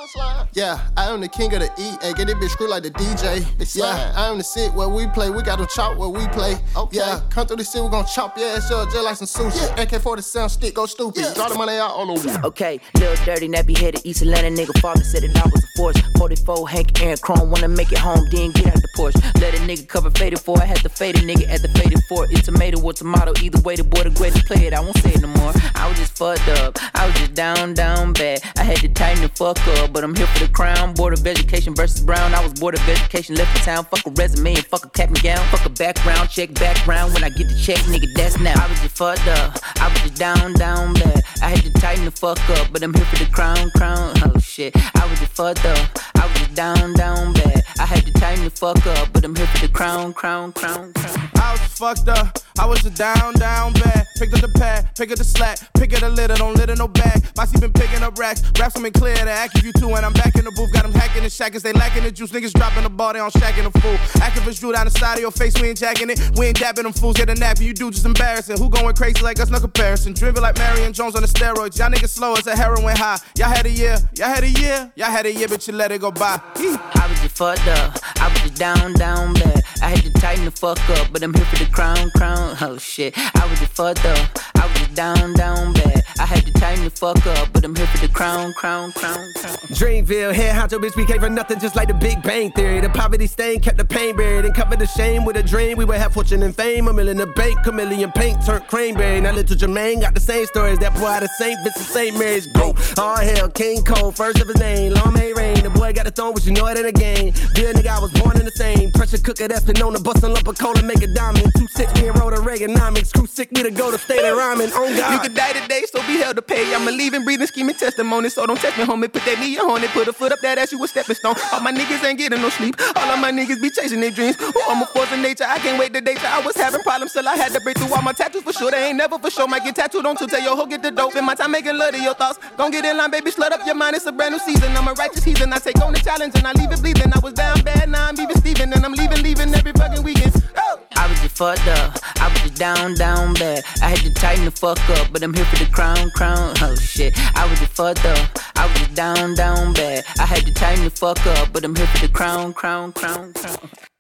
Yeah, I am the king of the E. Hey, get this bitch screw like the DJ. Yeah, I am the sit where we play. We got them chop where we play. Okay. Yeah, come through the city, we gon' chop your ass up just like some sushi. Yeah. AK-47 stick, go stupid. Yeah. Draw the money out on the wall. Okay, little dirty, nappy headed East Atlanta nigga. Father said that I was a force. 44, Hank, Aaron Chrome. Wanna make it home, then get out the Porsche. Let a nigga cover faded for. I had to fade a nigga at the faded for. It's tomato or tomato. Either way, the boy the greatest play it. I won't say it no more. I was just fucked up. I was just down bad. I had to tighten the fuck up, but I'm here for the crown. Board of Education versus Brown. I was board of education, left the town. Fuck a resume and fuck a cap and gown. Fuck a background, check background. When I get the check, nigga, that's now. I was just fucked up. I was just down bad. I had to tighten the fuck up, but I'm here for the crown. Oh shit. I was just fucked up. I was just down bad. I had to tighten the fuck up, but I'm here for the crown. I was just fucked up. I was just down bad. Picked up the pad, pick up the slack, pick up the litter, don't litter no bag. Bossy been picking up racks, raps them in clear to act if you two. And I'm back in the booth, got them hacking the shackers, they lacking the juice. Niggas dropping the ball, they on shacking the fool. Activists drew down the side of your face, we ain't jacking it. We ain't dabbing them fools, get a nap and you do just embarrassing. Who going crazy like us, no comparison. Driven like Marion Jones on the steroids. Y'all niggas slow as a heroin high. Y'all had a year, but you let it go by. I was just fucked up. I was just down bad. I had to tighten the fuck up, but I'm here for the crown. Oh shit. I was just fucked up. I was just down bad. I had to tighten the fuck up, but I'm here for the crown. Dreamville, head honcho, bitch, we came for nothing just like the Big Bang Theory. The poverty stain kept the pain buried and covered the shame with a dream. We would have fortune and fame, $1 million in the bank, chameleon paint turned cranberry. Now little Jermaine got the same stories, that boy out of St. Vincent, St. Mary's. Go, all hell, King Cole, first of his name, long may rain. The boy got a throne, but you know it ain't a game. Good nigga, I was born in the same. Pressure cooker that's been known to bust a lump of coal and make a diamond. 2-6, me and roll the Reaganomics. Crew sick, me to go to state of rhyming. On God. You could die today, so be held to pay. I'm a leaving, breathing, scheming testimony. So don't test me, homie. Put that knee on it, put a foot up that ass, you a stepping stone. All my niggas ain't getting no sleep. All of my niggas be chasing their dreams. Oh, I'm a force of nature, I can't wait to date you. I was having problems till I had to break through all my tattoos for sure. They ain't never for sure. Might get tattooed on to tell your hoe get the dope. In my time making love to your thoughts. Don't get in line, baby, slut up your mind. It's a brand new season. I'm a righteous heathen. I take on the challenge and I leave it bleeding. I was down bad, now I'm even Steven. And I'm leaving every fucking weekend. Oh. I was just fucked up. I was just down bad. I had to tighten the fuck up, but I'm here for the crown. Oh shit. I was just fucked up. I was just down bad. I had to tighten the fuck up, but I'm here for the crown.